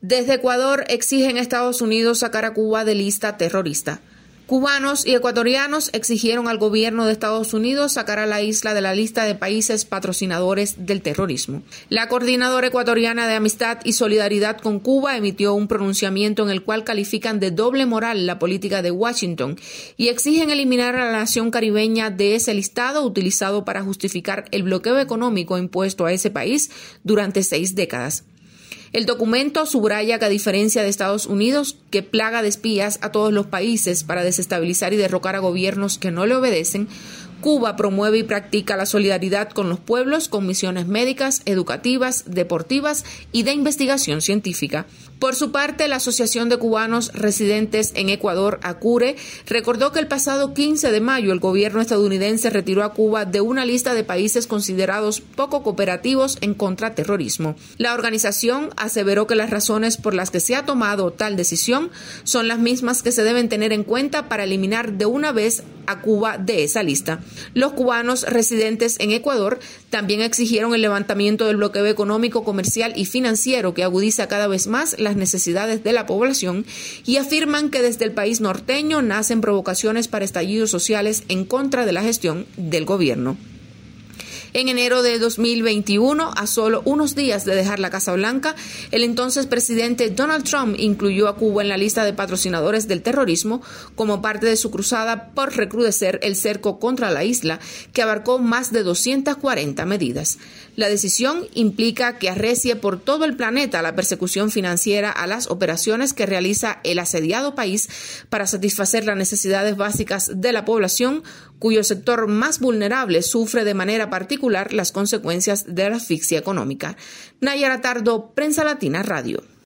Desde Ecuador exigen a Estados Unidos sacar a Cuba de lista terrorista. Cubanos y ecuatorianos exigieron al gobierno de Estados Unidos sacar a la isla de la lista de países patrocinadores del terrorismo. La Coordinadora Ecuatoriana de Amistad y Solidaridad con Cuba emitió un pronunciamiento en el cual califican de doble moral la política de Washington y exigen eliminar a la nación caribeña de ese listado utilizado para justificar el bloqueo económico impuesto a ese país durante 6 décadas. El documento subraya que, a diferencia de Estados Unidos, que plaga de espías a todos los países para desestabilizar y derrocar a gobiernos que no le obedecen, Cuba promueve y practica la solidaridad con los pueblos con misiones médicas, educativas, deportivas y de investigación científica. Por su parte, la Asociación de Cubanos Residentes en Ecuador, ACURE, recordó que el pasado 15 de mayo el gobierno estadounidense retiró a Cuba de una lista de países considerados poco cooperativos en contraterrorismo. La organización aseveró que las razones por las que se ha tomado tal decisión son las mismas que se deben tener en cuenta para eliminar de una vez a Cuba de esa lista. Los cubanos residentes en Ecuador también exigieron el levantamiento del bloqueo económico, comercial y financiero que agudiza cada vez más las necesidades de la población y afirman que desde el país norteño nacen provocaciones para estallidos sociales en contra de la gestión del gobierno. En enero de 2021, a solo unos días de dejar la Casa Blanca, el entonces presidente Donald Trump incluyó a Cuba en la lista de patrocinadores del terrorismo como parte de su cruzada por recrudecer el cerco contra la isla, que abarcó más de 240 medidas. La decisión implica que arrecie por todo el planeta la persecución financiera a las operaciones que realiza el asediado país para satisfacer las necesidades básicas de la población, cuyo sector más vulnerable sufre de manera particular las consecuencias de la asfixia económica. Nayara Tardo, Prensa Latina Radio.